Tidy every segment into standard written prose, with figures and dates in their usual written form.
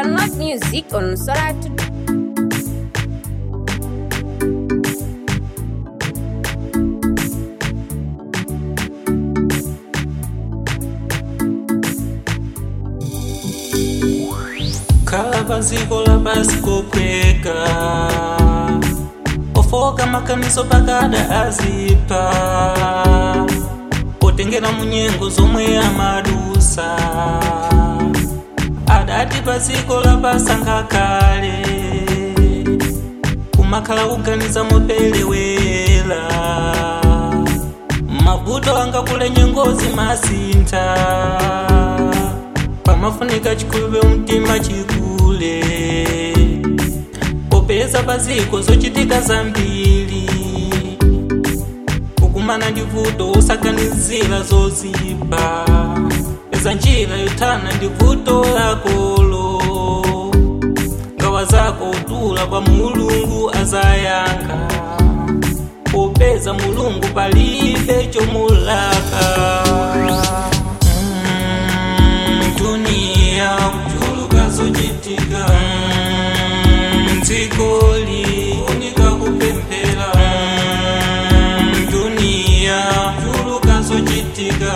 Download music on Solar to Kavaziko la basiko kweka ofoka makaniso pakada azipa otengera munyengo zomwe amadusa adati basiko la basanga kale kumakhala kuganiza mopelewela mavuto anga kule nyengozi masinta pamafunika chikulube mtima chikule popeza paziko zochitika zambiri kukumana ndi vuto usaganizira zozipa peza njira yothana ndi vuto lakolo ngawa zako utula kwa mulungu azayankha popeza mulungu palibe chomulaka dunia kuchuluka zochitika nzikoli unika kupempera dunia kuchuluka zochitika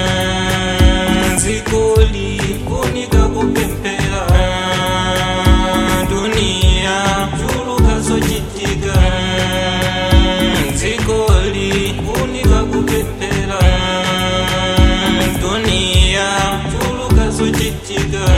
nzikoli unika kupempera dunia kuchuluka zochitika nzikoli unika kupempera dunia zochitika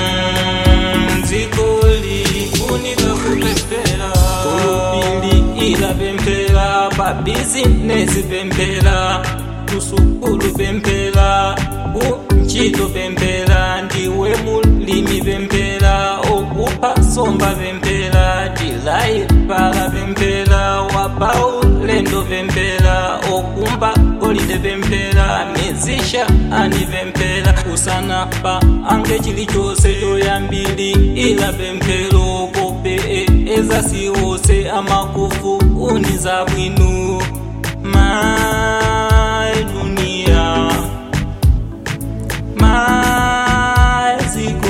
nzikoli unika kupempera kulupili ila pempera pa bizinesi pempera kusukulu pempera unchito pempera ndiwe mulimi pempera okupa somba pempera tilaipala pempera wapaulendo pempera okumba golide pempera mizisha ani pempera usana pa ange chilichose choyambili ila pempero kope eza siwose amakufu uniza bwinu mai dunia mai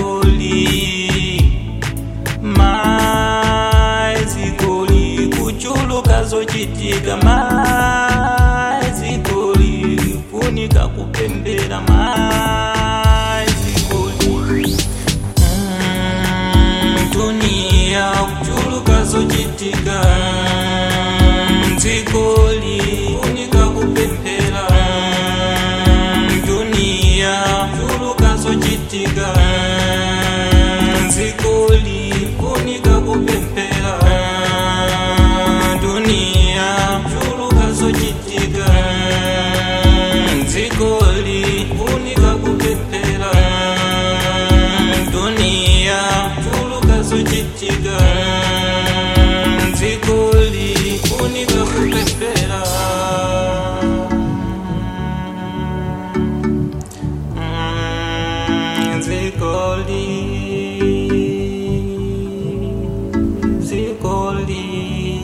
zikoli kuchuluka zochitika mai zikoli funika kupembera mai zikoli dunia kuchuluka zochitika nzikoli funika kupembera dunia kuchuluka zochitika nzikoli funika kupembera dunia kuchuluka zochitika nzikoli funika kupempera dunia kuchuluka zochitika nzikoli funika kupempera nzikoli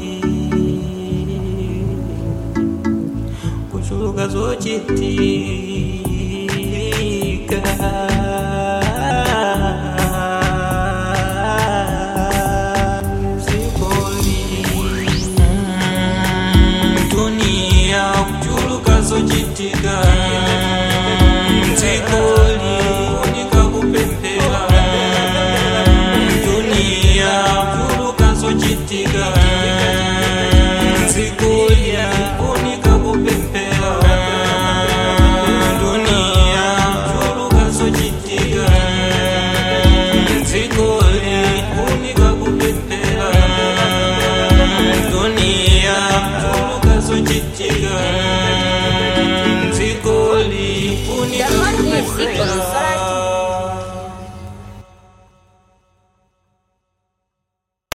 kuchuluka zochitika nzikoli dunia kuchuluka zochitika nzikoli unika kupempera dunia kuchuluka zochitika nzikoli unika kupempera dunia kuchuluka zochitika nzikoli unika kupempera dunia kuchuluka zochitika nzikoli unika download music kupempera on Solar